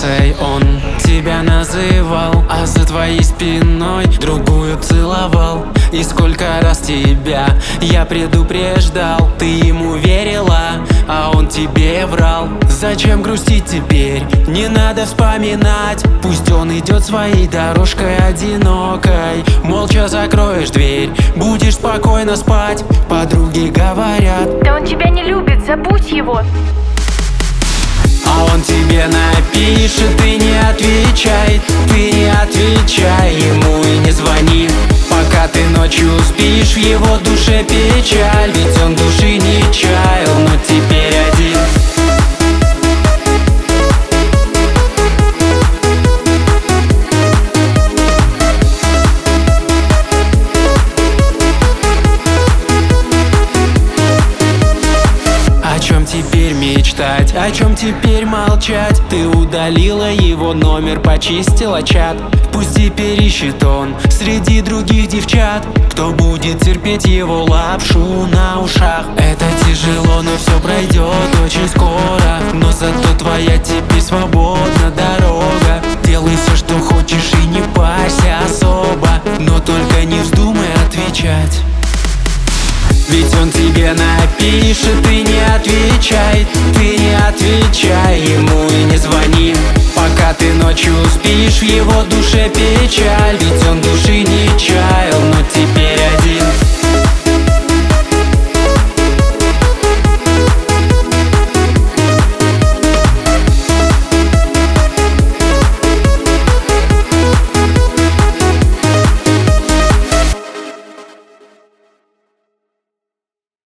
красоткой он тебя называл, а за твоей спиной другую целовал. И сколько раз тебя я предупреждал, ты ему верила, а он тебе врал. Зачем грустить теперь? Не надо вспоминать. Пусть он идет своей дорожкой одинокой. Молча закроешь дверь, будешь спокойно спать. Подруги говорят: да он тебя не любит, забудь его. А он тебе напишет, ты не отвечай. Ты не отвечай ему и не звони. Пока ты ночью спишь, в его душе печаль. Ведь он души не чаял, но теперь один. О чем теперь мечтать, о чем теперь молчать? Ты удалила его номер, почистила чат. Пусть теперь ищет он среди других девчат, кто будет терпеть его лапшу на ушах. Это тяжело, но все пройдет очень скоро. Но зато твоя теперь свободна дорога. Делай все, что хочешь, и не парься особо, но только не вздумай отвечать. Ведь он тебе напишет, ты не отвечай. Ты не отвечай ему и не звони. Пока ты ночью спишь, в его душе печаль. Ведь он души не чаял, но теперь